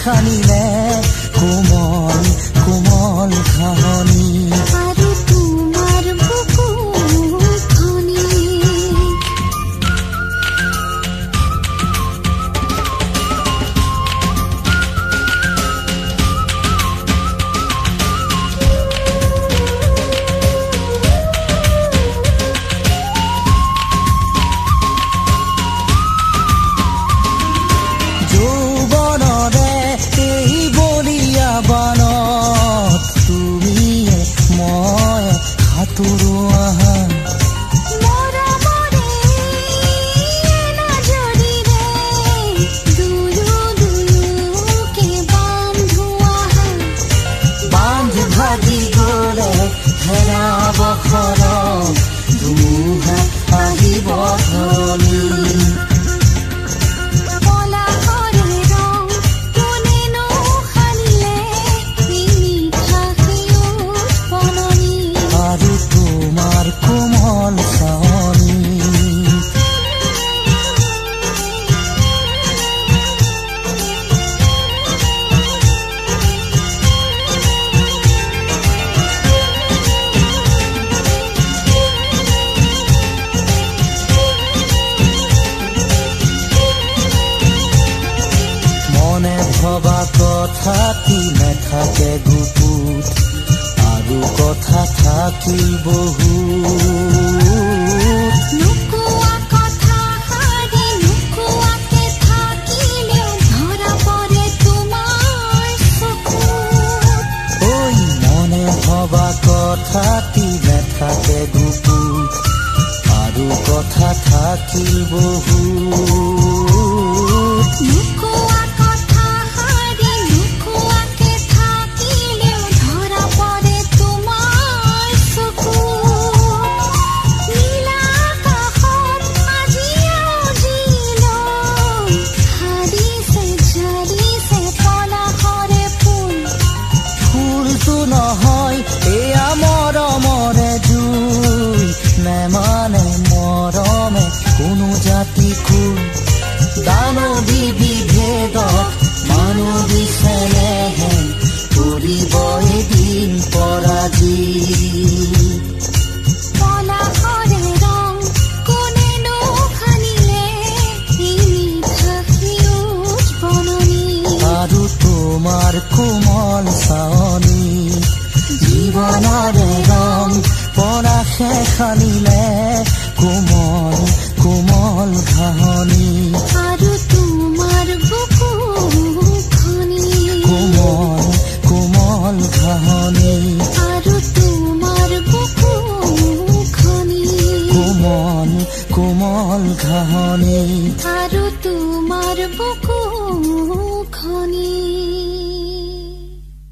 খানিলে কোমল কোমল ঘাঁহনি আৰু তোমাৰ বুকুখনি কথাটি নাথাকে গুপুত আৰু কথা থাকিল বহুত নোকোৱা কথা হাৰি নোকোৱাকে থাকিলেও ধৰা পৰে তোমাৰ চকুত ঐ মনে ভবা কথাটি নাথাকে গুপুত আৰু কথা থাকিল বহুত নোকোৱা কথা হাৰি নোকোৱাকে থাকিলেও ধৰা পৰে তোমাৰ চকুত নীলা আকাশত আজি আউজিলৈ হাৰিছে ঝৰিছে পলাশৰে ফুল ফুলটো নহয় এয়া মৰমৰে জুই নেমানে মৰমে কোনো জাতি খুল দানৱী বিভেদ মানৱী চেনেহে কৰিব এদিন পৰাজিত পলাশৰে ৰং কোনেনো সানিলে মিঠা সেউজ বননি আৰু তোমাৰ কোমল চাৱনি জীৱনৰে ৰং পৰাশে সানিলে